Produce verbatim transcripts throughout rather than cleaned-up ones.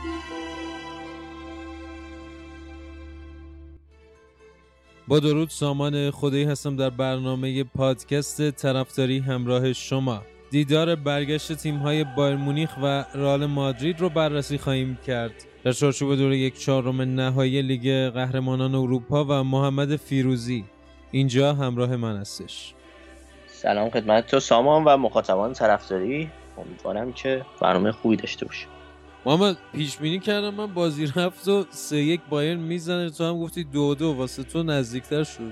با درود، سامان خدایی هستم در برنامه پادکست طرفداری همراه شما. دیدار برگشت تیم‌های بایر مونیخ و رئال مادرید رو بررسی خواهیم کرد در چارچوب دور یک چهارم نهایی لیگ قهرمانان اروپا و محمد فیروزی اینجا همراه من هستش. سلام خدمت تو سامان و مخاطبان طرفداری، امیدوارم که برنامه خوبی داشته باشیم. محمد، پیش بینی کردم من بازی رفت و سه یک بایر میزنه، تو هم گفتی دو دو، واسه تو نزدیکتر شد.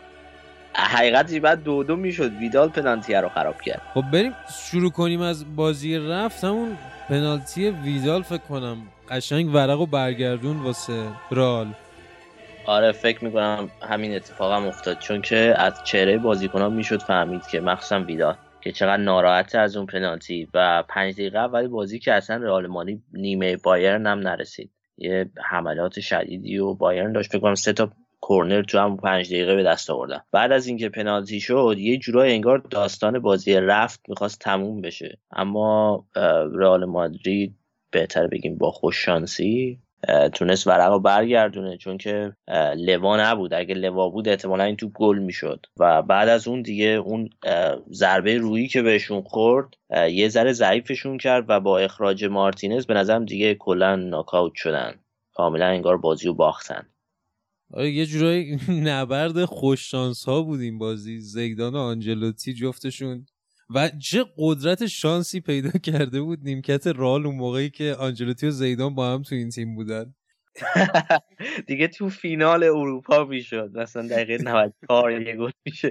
حقیقتش بعد دو دو میشد، ویدال پنالتی رو خراب کرد. خب بریم شروع کنیم از بازی رفت. همون پنالتی ویدال فکر کنم قشنگ ورقو برگردون واسه رئال. آره فکر میکنم همین اتفاق هم افتاد، چون که از چهره بازیکنان میشد فهمید که مخصوصا ویدال که چقدر ناراحته از اون پنالتی و پنج دقیقه اول بازی که اصلا رئال مادرید نیمه بایرن هم نرسید، یه حملات شدیدی و بایرن داشت. فکر کنم سه تا کورنر تو هم پنج دقیقه به دست آوردن. بعد از اینکه پنالتی شد یه جورای انگار داستان بازی رفت میخواست تموم بشه، اما رئال مادرید بهتر بگیم با خوش شانسی تونست ورق رو برگردونه، چون که لوا نبود. اگه لوا بود احتمالا این توپ گل میشد و بعد از اون دیگه اون ضربه رویی که بهشون خورد یه ذره ضعیفشون کرد و با اخراج مارتینز به نظرم دیگه کلا ناکاوت شدن، کاملا انگار بازی رو باختن. آره یه جورایی نبرد خوش شانس ها بود این بازی. زیدان و آنجلوتی جفتشون و چه قدرت شانسی پیدا کرده بود نیمکت رئال اون موقعی که آنجلوتی و زیدان با هم تو این تیم بودن. دیگه تو فینال اروپا میشد مثلا دقیقه نود و چهار یه گل میشه.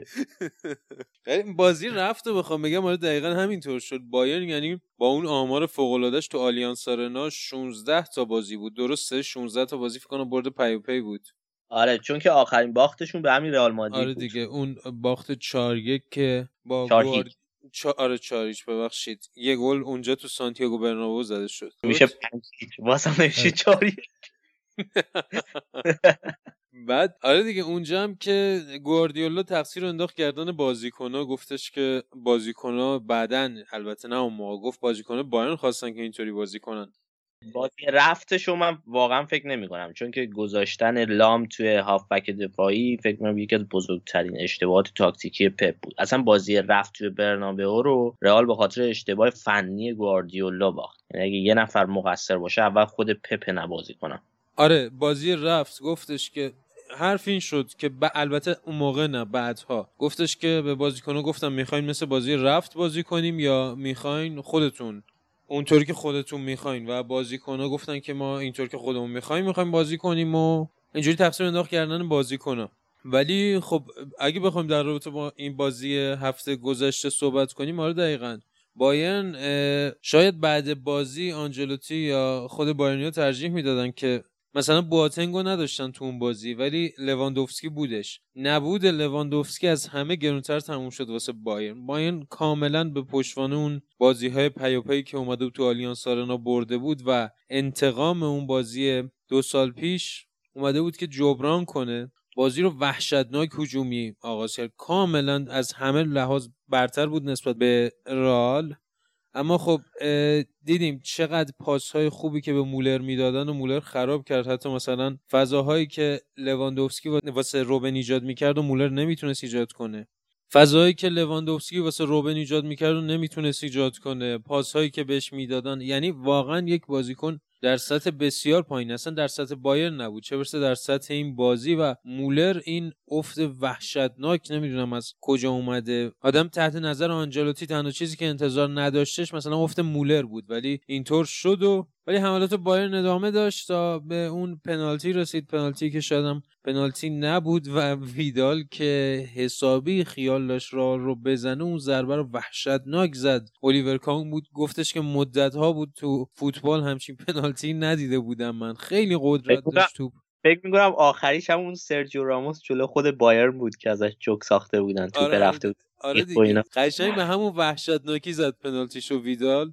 بازی رفت و بخوام بگم آره دقیقاً همینطور شد. بایرن یعنی با اون آمار فوق العاده‌اش تو آلیانس آرنا شانزده تا بازی بود، درسته؟ شانزده تا بازی فکر کنم برد پیوپی بود. آره چون که آخرین باختشون به همین رئال مادرید آره بود. دیگه اون باخت چهار یک که با گوارد... چا... آره چهار هیچ ببخشید یه گل اونجا تو سانتیاگو برنابئو زده شد، میشه پنج هیچ واسه نمیشه چهار یک. بعد آره دیگه اونجا هم که گواردیولا تقصیر رو انداخت گردن بازیکن‌ها، گفتش که بازیکن‌ها بعدن، البته نه اون موقع، گفت بازیکن‌ها بایرن خواستن که اینطوری بازی کنن. بازی رفتشو من واقعا فکر نمی کنم، چون که گذاشتن لام توی هافبک دفاعی فکر کنم یکی از بزرگترین اشتباهات تاکتیکی پپ بود. اصلا بازی رفت توی برنابئو رو رئال به خاطر اشتباه فنی گواردیولا باخت. یعنی اگه یه نفر مقصر باشه اول خود پپ نبازی کنه. آره بازی رفت گفتش که حرف این شد که ب... البته اون موقع نه، بعدها گفتش که به بازیکن‌ها گفتم میخواین مثل بازی رفت بازی کنیم یا میخواین خودتون اونطوری که خودتون میخواین، و بازیکن‌ها گفتن که ما اینطور که خودمون میخوایم میخوایم بازی کنیم و اینجوری تقصیر انداخت کردن بازیکن‌ها. ولی خب اگه بخوایم در رابطه با این بازی هفته گذشته صحبت کنیم، آره دقیقاً بایرن شاید بعد بازی آنجلوتی یا خود بایرنیا ترجیح میدادن که مثلا بواتنگو نداشتن تو اون بازی ولی لواندوفسکی بودش. نبود لواندوفسکی از همه گرونتر تموم شد واسه بایرن. بایرن کاملا به پشتوانه اون بازی‌های پیاپی که اومده بود تو آلیانس آرنا برده بود و انتقام اون بازی دو سال پیش اومده بود که جبران کنه. بازی رو وحشتناک هجومی آغاز کرد، کاملا از همه لحاظ برتر بود نسبت به رئال. اما خب دیدیم چقدر پاس‌های خوبی که به مولر میدادن و مولر خراب کرد. حتی مثلا فضاهایی که لواندوفسکی واسه روبن ایجاد میکرد و مولر نمیتونست ایجاد کنه، فضاهایی که لواندوفسکی واسه روبن ایجاد میکرد و نمیتونست ایجاد کنه، پاس‌هایی که بهش میدادن. یعنی واقعا یک بازیکن در سطح بسیار پایین، اصلا در سطح بایرن نبود، چه برسه در سطح این بازی. و مولر این افت وحشتناک نمیدونم از کجا اومده. آدم تحت نظر آنجلوتی تنها چیزی که انتظار نداشتش مثلا افت مولر بود، ولی اینطور شد. و ولی حملات بایرن ادامه داشت تا به اون پنالتی رسید، پنالتی که شایدم پنالتی نبود و ویدال که حسابی خیال داشت رئال رو بزنه اون ضربه رو وحشتناک زد. الیور کانگ بود گفتش که مدت‌ها بود تو فوتبال همچین پنالتی ندیده بودم من، خیلی قدرت داشت توپ. فکر می‌کنم آخریش همون سرجیو راموس جلو خود بایرن بود که ازش جوک ساخته بودن، توپ آره رفته بود. آره دیگه قشنگ به همون وحشتناکی زد پنالتیشو ویدال.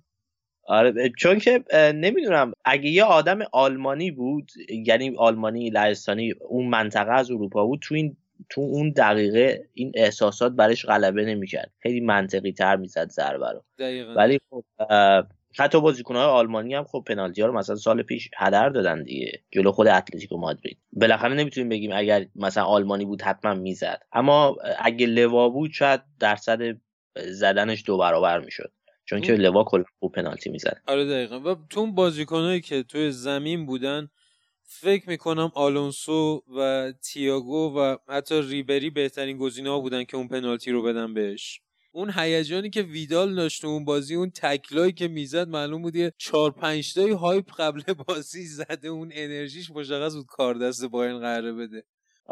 آره چون که نمیدونم اگه یه آدم آلمانی بود، یعنی آلمانی لهستانی اون منطقه از اروپا بود، تو این تو اون دقیقه این احساسات برش غلبه نمیکرد، خیلی منطقی تر میزد ضربه رو. دقیقاً. ولی خب حتی بازیکن‌های آلمانی هم خب پنالتی‌ها رو مثلا سال پیش هدر دادن دیگه جلو خود اتلتیکو مادرید. بالاخره نمیتونیم بگیم اگر مثلا آلمانی بود حتما میزد، اما اگه لوا بود شاید درصد زدنش دو برابر میشد، چون که لوا کلا خوب پنالتی میزد. آره دقیقاً. و تو اون بازیکنایی که توی زمین بودن فکر میکنم آلونسو و تییاگو و حتی ریبری بهترین گزینه‌ها بودن که اون پنالتی رو بدن بهش. اون هیجانی که ویدال داشت اون بازی، اون تکلایی که میزد، معلوم بود یه چهار پنج تایی هایپ قبل بازی زده، اون انرژیش مشخص بود کار دست بایرن قراره بده.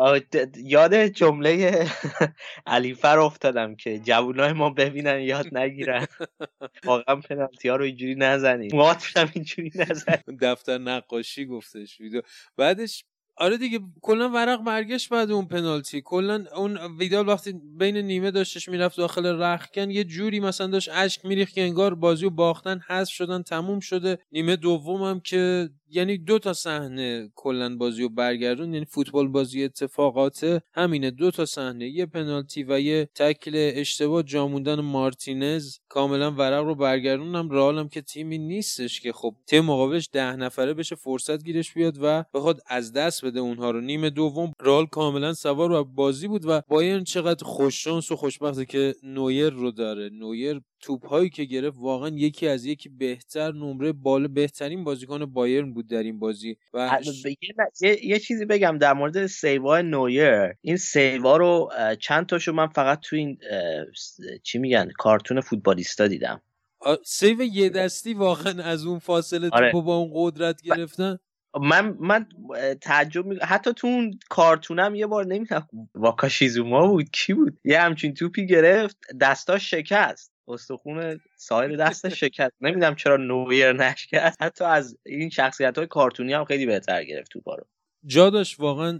یاد جمله علیفر افتادم که جوانای ما ببینن یاد نگیرن، واقعا پنالتی ها رو اینجوری نزنید، مواتش هم اینجوری نزنید. دفتر نقاشی گفتش ویدال. بعدش آره دیگه کلا ورق برگشت بعد اون پنالتی. کلا اون ویدال وقتی بین نیمه داشتش میرفت داخل رختکن یه جوری مثلا داشت اشک میریخت که انگار بازیو باختن، حذف شدن، تموم شده. نیمه دوم هم که یعنی دو تا صحنه کلا بازیو برگردون، یعنی فوتبال بازی اتفاقاته همینه، دو تا صحنه، یه پنالتی و یه تکل اشتباه جا موندن مارتینز کاملا ورق رو برگردونم. رئال هم که تیمی نیستش که خب تیم مقابلش ده نفره بشه فرصت گیرش بیاد و بخواد از دست بده اونها رو. نیمه دوم رئال کاملا سوار و بازی بود و بایرن چقدر خوششانس و خوشبخته که نویر رو داره. نویر توپ هایی که گرفت واقعا یکی از یکی بهتر، نمره بالا، بهترین بازیکن بایرن بود در این بازی. و یه،, یه چیزی بگم در مورد سیوای نویر. این سیوا رو چند تاشو من فقط تو این چی میگن کارتون فوتبالیستا دیدم. سیو یه دستی واقعا از اون فاصله آره. توپو با اون قدرت گرفتن. من من تعجب می حتی تو اون کارتونم یه بار نمیدونم واکاشیزوما بود کی بود یه همچین توپی گرفت دستاش شکست، استخون سایر دستش شکست، نمیدونم چرا نویر نشکست. حتی از این شخصیت‌های کارتونی هم خیلی بهتر گرفت توپا رو. جا داشت واقعا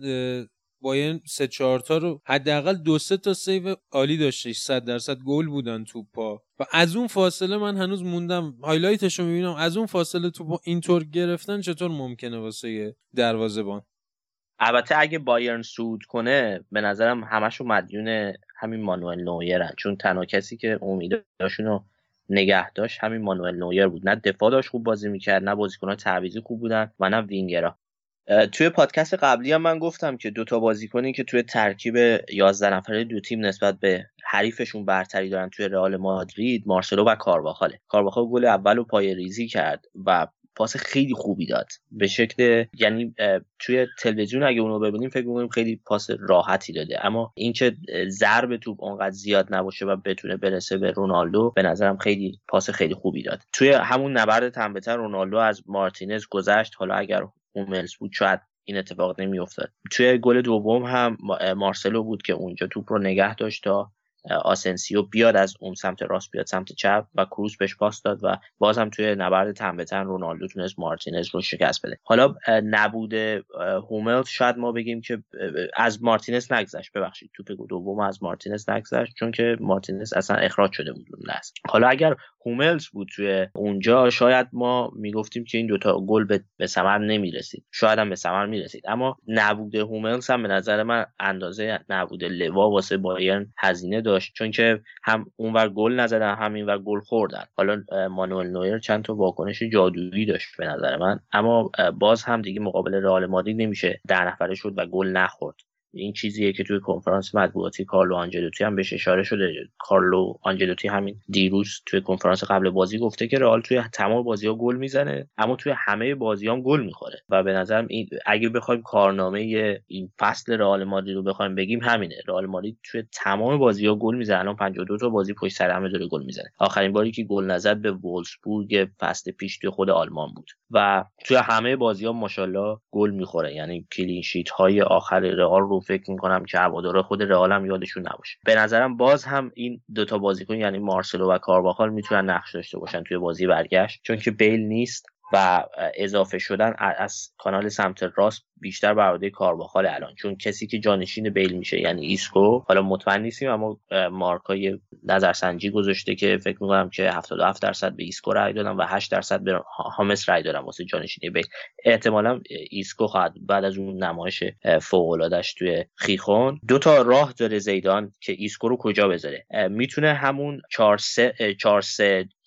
بایرن سه چهار تا رو حداقل دو سه تا سیو عالی داشتش، صد درصد گل بودن توپا. و از اون فاصله من هنوز موندم هایلایتش رو میبینم، از اون فاصله توپا اینطور گرفتن چطور ممکنه واسه دروازه‌بان؟ البته اگه بایرن صعود کنه به نظرم همشون مدیون همین مانوئل نویرن، چون تنها کسی که امیداشون رو نگه داشت همین مانوئل نویر بود. نه دفاع داشت خوب بازی میکرد، نه بازیکن‌ها تعویضی خوب بودن و نه وینگرها. توی پادکست قبلی هم من گفتم که دوتا بازیکنی که توی ترکیب یازده نفره دو تیم نسبت به حریفشون برتری دارن توی رئال مادرید، مارسلو و کارواخاله. کارواخال گل اولو پای ریزی کرد و پاس خیلی خوبی داد به شکل، یعنی توی تلویزیون اگه اونو ببینیم فکر می‌کنیم خیلی پاس راحتی داده، اما اینکه ضرب توپ اونقدر زیاد نباشه و بتونه برسه به رونالدو به نظرم خیلی پاس خیلی خوبی داد. توی همون نبرد تن به تن رونالدو از مارتینز گذشت، حالا اگر هوملز بود شاید این اتفاق نمی‌افتاد. توی گل دوم هم مارسلو بود که اونجا توپ رو نگه داشت تا آسنسیو بیاد از اون سمت راست بیاد سمت چپ و کروس بهش پاس داد و باز هم توی نبرد تن به تن رونالدو تونست مارتینز رو شکست بده. حالا نبود هوملز شاید ما بگیم که از مارتینز نگذشت، ببخشید توپ دوم از مارتینز نگذشت چون که مارتینز اصلا اخراج شده بود اون لحظه. حالا اگر هوملز بود توی اونجا شاید ما میگفتیم که این دوتا گل به, به ثمر نمیرسید، شاید هم به ثمر میرسید، اما نبود هوملز هم به نظر من اندازه نبود لوا واسه بایرن هزینه داشت، چون که هم اونور گل نزدن هم اینور گل خوردن. حالا مانوئل نویر چند تا واکنش جادویی داشت به نظر من، اما باز هم دیگه مقابل رئال مادرید نمیشه ده نفره شد و گل نخورد. این چیزیه که توی کنفرانس مطبوعاتی کارلو آنجلوتی هم بهش اشاره شده. کارلو آنجلوتی همین دیروز توی کنفرانس قبل بازی گفته که رئال توی تمام بازی‌ها گل میزنه اما توی همه بازی‌ها هم گل میخوره و به نظرم این اگه بخوایم کارنامه این فصل رئال مادرید رو بخوایم بگیم همینه. رئال مادرید توی تمام بازی‌ها گل میزنه، الان پنجاه و دو تا بازی پشت سر هم داره گل میزنه. آخرین باری که گل نزد به وولفسبورگ فصل پیش توی خود آلمان بود و توی همه بازی‌ها ماشاءالله گل میخوره. یعنی کلین شیت‌های آخر رئال رو فکر میکنم که هوادارا خود رئال هم یادشون نباشه. به نظرم باز هم این دوتا بازیکن یعنی مارسلو و کارواخال میتونن نقش داشته باشن توی بازی برگشت، چون که بیل نیست و اضافه شدن از کانال سمت راست بیشتر بر عهده کارواخال الان، چون کسی که جانشین بیل میشه یعنی ایسکو. حالا مطمئن نیستیم اما مارکای نظرسنجی گذاشته که فکر میکنم که هفتاد و هفت درصد به ایسکو رای دادن و هشت درصد به هامس رای دادن واسه جانشینی بیل. احتمالاً ایسکو خواهد بعد از اون نمایش فوق العاده‌اش توی خیخون. دو تا راه داره زیدان که ایسکو رو کجا بذاره. میتونه همون چهار سه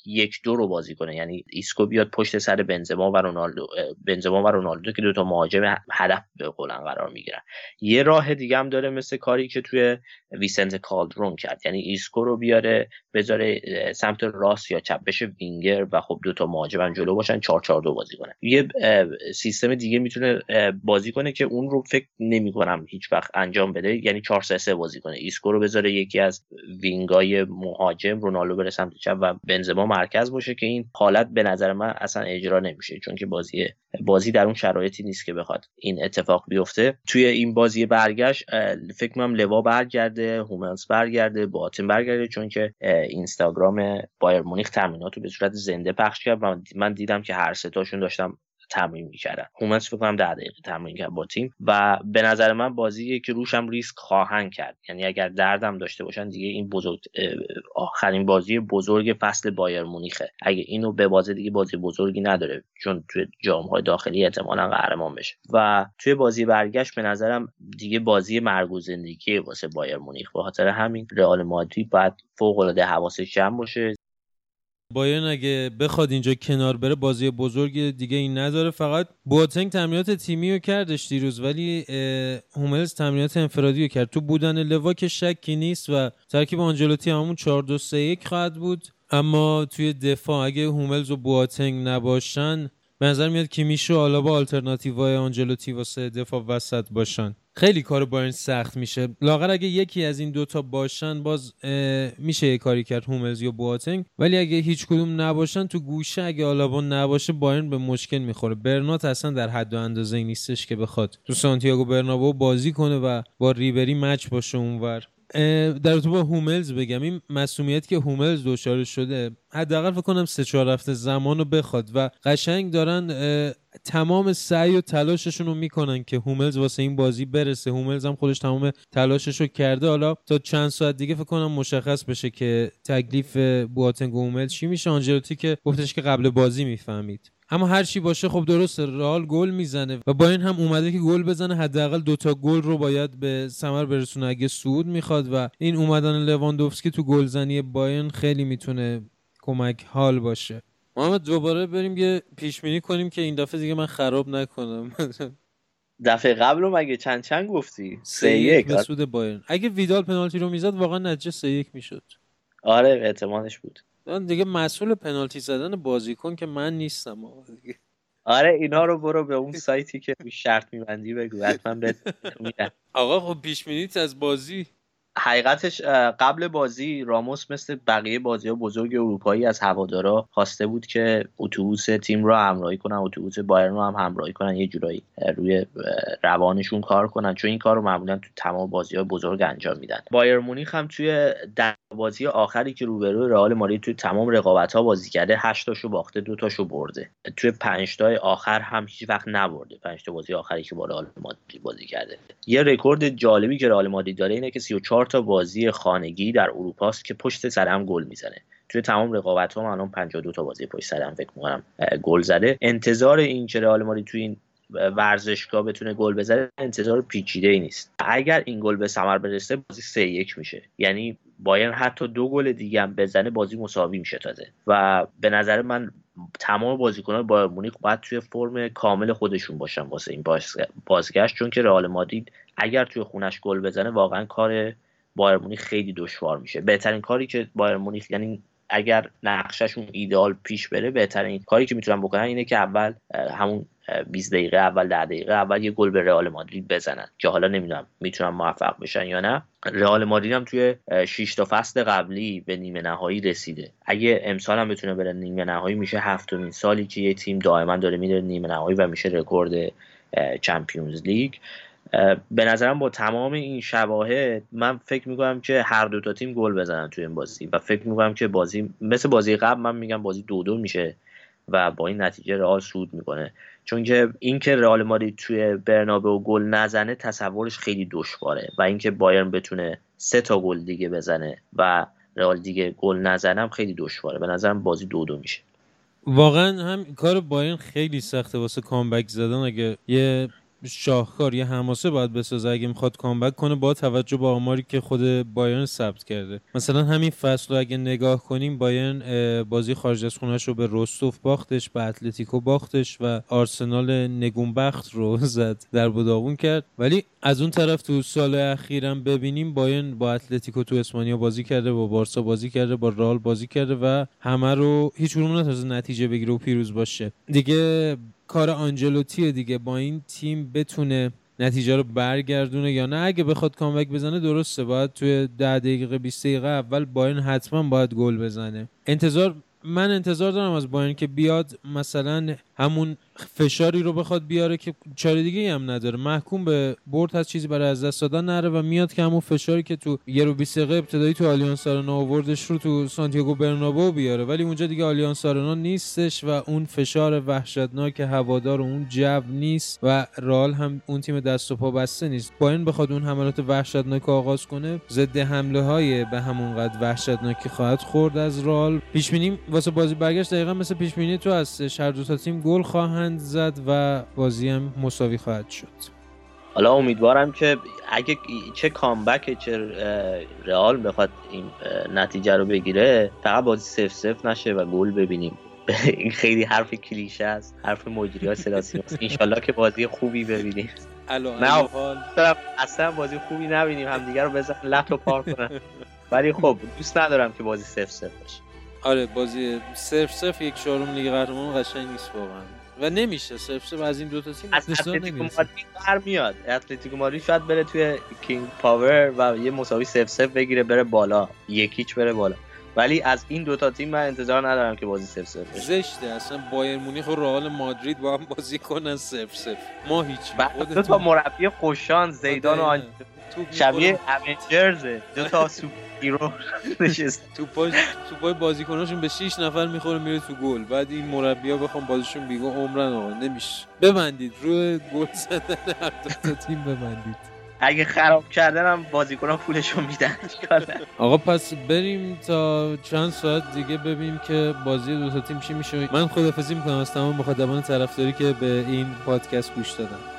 یک دو رو بازی کنه، یعنی ایسکو بیاد پشت سر بنزما و رونالدو بنزما و رونالدو که دو تا مهاجم هدف به قولن قرار میگیرن. یه راه دیگه هم داره مثل کاری که توی ویسنت کالدرون کرد، یعنی ایسکو رو بیاره بذاره سمت راست یا چپ بشه وینگر و خب دو تا مهاجم جلو باشن، چهار چهار دو بازی کنه. یه سیستم دیگه میتونه بازی کنه که اون رو فکر نمی‌کنم هیچ وقت انجام بده، یعنی چهار سه سه بازی کنه، ایسکو رو بذاره یکی از وینگای مهاجم، رونالدو بره سمت چپ و بنزما مرکز باشه، که این حالت به نظر من اصلا اجرا نمیشه، چون که بازی بازی در اون شرایطی نیست که بخواد این اتفاق بیفته. توی این بازی برگشت فکر کنم لوا برگرده، هوملز برگرده، بواتن برگرده، چون که اینستاگرام بایر مونیخ تمریناتو به صورت زنده پخش کرد و من دیدم که هر سه تاشون داشتم تمرین می‌کردن. هوملز فکر کنم ده دقیقه تمرین کرد با تیم و به نظر من بازیه که روش هم ریسک خواهند کرد، یعنی اگر دردم داشته باشن دیگه این بزرگ آخرین بازی بزرگ فصل بایر مونیخه، اگه اینو به بازی دیگه بازی بزرگی نداره، چون توی جام‌های داخلی احتمالاً قهرمان بشه. و توی بازی برگشت به نظرم دیگه بازی مرگ و زندگی واسه بایر مونیخ، به خاطر همین رئال مادرید باید فوق‌العاده حواسش جمع باشه. بایرن اگه بخواد اینجا کنار بره بازی بزرگ دیگه این نداره. فقط بواتنگ تمرینات تیمی رو کردش دیروز، ولی هوملز تمرینات انفرادی رو کرد. تو بودن لوا که شکی نیست و ترکیب آنجلوتی همون چهار دو سه یک خواهد بود، اما توی دفاع اگه هوملز و بواتنگ نباشن به نظر میاد کیمیش و آلابا آلترناتیوهای آنجلوتی واسه دفاع وسط باشن. خیلی کار بایرن سخت میشه. لااقل اگه یکی از این دوتا باشن باز میشه یه کاری کرد، هوملز یا بواتنگ، ولی اگه هیچ کدوم نباشن تو گوشه اگه آلابا نباشه بایرن به مشکل میخوره. برنات اصلا در حد و اندازه نیستش که بخواد تو سانتیاگو برنابئو بازی کنه و با ریبری مچ باشه اونور. در تو با هوملز بگم این مسئولیت که هوملز دچار شده حداقل فکر کنم سه چهار هفته زمانو بخواد و قشنگ دارن تمام سعی و تلاششون رو میکنن که هوملز واسه این بازی برسه. هوملز هم خودش تمام تلاشش رو کرده. حالا تا چند ساعت دیگه فکر کنم مشخص بشه که تکلیف بواتنگ و هوملز چی میشه. آنجلوتی که گفتش که قبل بازی میفهمید. اما هر چی باشه خب درسته رئال گل میزنه و با این هم اومده که گل بزنه، حداقل دوتا گل رو باید به ثمر برسونه اگه صعود میخواد و این اومدن لواندوفسکی تو گلزنی بایرن خیلی میتونه کمک حال باشه. محمد دوباره بریم یه پیش بینی کنیم که این دفعه دیگه من خراب نکنم. دفعه قبل رو مگه چند چند گفتی؟ سه یک به سود بایرن. اگه ویدال پنالتی رو میزد واقعا نتیجه سه یک میشد. آره احتمالش بود. دیگه مسئول پنالتی زدن بازیکن که من نیستم دیگه. آره اینا رو برو به اون سایتی که شرط می‌بندی بگو، حتما بهت میدن. آقا خب پیش بینیت از بازی؟ حقیقتش قبل بازی راموس مثل بقیه بازی‌ها بزرگ اروپایی از هوادارا خواسته بود که اتوبوس تیم رو همراهی کنن، اتوبوس بایرن رو هم همراهی کنن، یه جورایی روی روانشون کار کنن، چون این کار رو معمولا تو تمام بازی‌های بزرگ انجام میدن. بایر مونیخ هم توی ده بازی آخری که روبروی رئال مادرید توی تمام رقابت‌ها بازی کرده هشت تاشو باخته، دو تاشو برده. توی پنج تا آخر هم هیچ وقت نبرده. پنج تا بازی آخری که با رئال مادرید بازی کرده. یه رکورد جالبی که رئال مادرید داره اینه که سی و چهار تا بازی خانگی در اروپا است که پشت سر هم گل میزنه. توی تمام رقابت‌ها الان پنجاه و دو تا بازی پشت سر هم فکر می‌کنم گل زده. انتظار این که رئال مادرید توی این ورزشگاه بتونه گل بزنه انتظار پیچیده‌ای نیست. اگر این گل به ثمر برسه بازی سه یک میشه، یعنی بایرن حتی دو گل دیگه هم بزنه بازی مساوی میشه تازه. و به نظر من تمام بازیکنان بایر مونیخ باید توی فرم کامل خودشون باشن واسه این بازگشت، چون که رئال مادرید اگر توی خونش گل بزنه واقعا کار بایر مونیخ خیلی دشوار میشه. بهترین کاری که بایر مونیخ، یعنی اگر نقشهشون ایدئال پیش بره، بهترین کاری که میتونن بکنن اینه که اول همون بیست دقیقه اول ده دقیقه اول یه گل به رئال مادرید بزنن، که حالا نمیدونم میتونن موفق بشن یا نه. رئال مادرید هم توی شش تا فصل قبلی به نیمه نهایی رسیده. اگه امسال هم بتونه بره نیمه نهایی میشه هفتمین سالی که یه تیم دائما داره میره نیمه نهایی و میشه رکورد چمپیونز لیگ. به نظرم با تمام این شواهد من فکر میکنم که هر دو تا تیم گل بزنن توی این بازی و فکر میکنم که بازی مثل بازی قبل، من میگم بازی دو دو میشه و با این نتیجه رئال صعود میکنه. چون که اینکه رئال مادرید توی برنابئو گل نزنه تصورش خیلی دشواره و اینکه بایرن بتونه سه تا گل دیگه بزنه و رئال دیگه گل نزنه خیلی دشواره. به نظرم بازی دو دو میشه. واقعا هم کار بایرن خیلی سخته واسه کامبک زدن. اگه یه شاهکار، یه حماسه باید بسازه اگه میخواد کامبک کنه، با توجه به آماری که خود بایرن ثبت کرده. مثلا همین فصل رو اگه نگاه کنیم، بایرن بازی خارج از خونه‌ش رو به روستوف باختش، به اتلتیکو باختش و آرسنال نگونبخت رو زد در بداغون کرد. ولی از اون طرف تو سال اخیرم ببینیم بایرن با اتلتیکو تو اسپانیا بازی کرده، با بارسا بازی کرده، با رئال بازی کرده و همه رو هیچ کدوم نتونسته نتیجه بگیره و پیروز باشه. دیگه کار آنجلوتیه دیگه با این تیم بتونه نتیجه رو برگردونه یا نه. اگه بخواد کامبک بزنه درسته باید توی ده دقیقه بیست دقیقه اول بایرن حتما باید گل بزنه. انتظار من انتظار دارم از بایرن که بیاد مثلا همون فشاری رو بخواد بیاره که چاره دیگه هم نداره، محکوم به برد هست، چیزی برای از دست دادن نره و میاد که همون فشاری که تو یه رو بیست دقیقه ابتدایی تو آلیانس آرنا آوردش رو تو سانتیاگو برنابئو بیاره. ولی اونجا دیگه آلیانس آرنا نیستش و اون فشار وحشتناک هوادار و اون جو نیست و رئال هم اون تیم دست و پا بسته نیست. بایرن بخواد اون حملات وحشتناک آغاز کنه، ضد حمله های به همون قد وحشتناکی خواهد خورد از رئال. پیش بینی واسه بازی برگشت دقیقاً مثل پیش بینی تو هستش، هر دو تا تیم گل خواهند زد و بازی هم مساوی خواهد شد. حالا امیدوارم که اگه چه کامبک چه رئال بخواد این نتیجه رو بگیره، فقط بازی صفر صفر نشه و گل ببینیم. این خیلی حرف کلیشه است، حرف مجری‌ها سلاسی است. ان شاءالله که بازی خوبی ببینیم. نه اصلا بازی خوبی نبینیم، همدیگه رو بزنن لط و پار کنن. ولی خب دوست ندارم که بازی صفر صفر باشه. آره بازی صفر صفر یک چهارم لیگ قهرمانان قشنگ نیست واقعا و نمیشه صفر صفر از این دو تا تیم اصلا نمیشه. برمیاد اتلتیکو مادرید شاید بره توی کینگ پاور و یه مساوی صفر صفر بگیره بره بالا، یکیچ بره بالا. ولی از این دو تا تیم من انتظار ندارم که بازی صفر صفر بشه. زشته اصلا بایر مونیخ و رئال مادرید با هم بازی کنن صفر صفر. ما هیچ دو تا مربی خوششان زیدان و آنجلو شبیه اونجرز، دو تا سوپر هیرو نشست. توپای توپای بازیکناشون به شش نفر میخوره میره تو گل. بعد این مربی‌ها بخوام بازیشون بیگو عمرن آقا نمیشه. ببندید روی گل زدن هر دو تا تیم ببندید. اگه خراب کردن هم بازیکنان پولشون میدن. آقا پس بریم تا چند ساعت دیگه ببینیم که بازی دو تا تیم چی میشه. من خداحافظی میکنم از تمام مخاطبان طرفداری که به این پادکست گوش دادن.